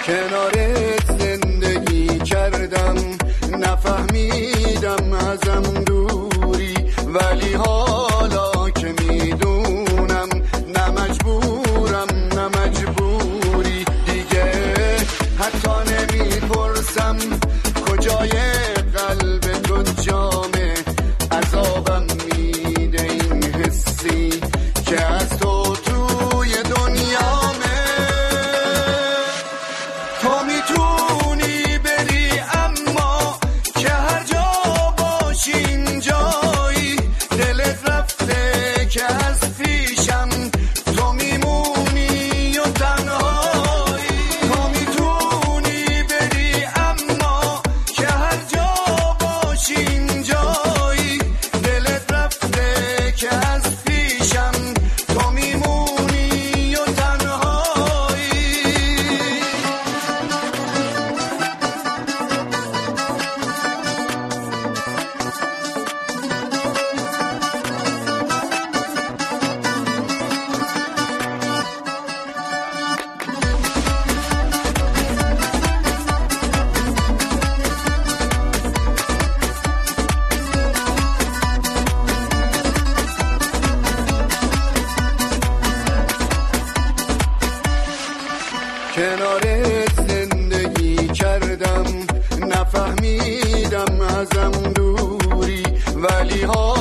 کنارت زندگی کردم نفهمیدم ازم دوری، ولی حالا که میدونم نه مجبورم نه مجبوری دیگه، حتی نمیپرسم کجای قلب تو جامه، عذابم میده این حسی که از تو توی دنیامه. تو میتونی بری اما که هر جا باشی اینجایی، دلت رفته که از پیشم تو میمونی و تنهایی. تو میتونی بری اما که هر جا باشی اینجایی، دلت رفته که از پیشم تو میمونی و تنهایی. کنارت زندگی کردم نفهمیدم ازم دوری، ولی